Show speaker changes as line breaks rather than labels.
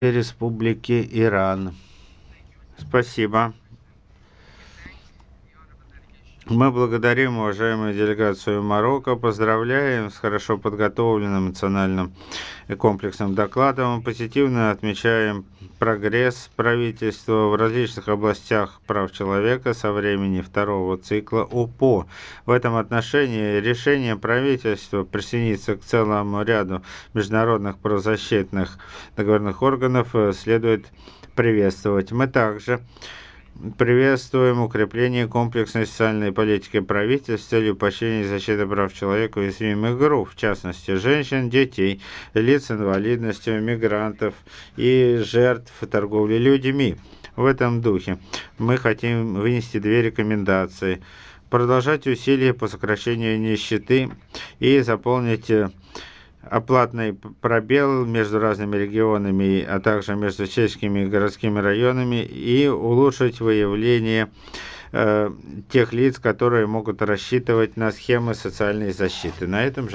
Республики Иран. Спасибо. Мы благодарим уважаемую делегацию Марокко, поздравляем с хорошо подготовленным национальным и комплексным докладом и позитивно отмечаем прогресс правительства в различных областях прав человека со времени второго цикла УПО. В этом отношении решение правительства присоединиться к целому ряду международных правозащитных договорных органов следует приветствовать. Мы также приветствуем укрепление комплексной социальной политики правительства с целью поощрения и защиты прав человека и уязвимых групп, в частности, женщин, детей, лиц с инвалидностью, мигрантов и жертв торговли людьми. В этом духе мы хотим вынести две рекомендации. Продолжать усилия по сокращению нищеты и заполнить оплатный пробел между разными регионами, а также между сельскими и городскими районами и улучшить выявление тех лиц, которые могут рассчитывать на схемы социальной защиты. На этом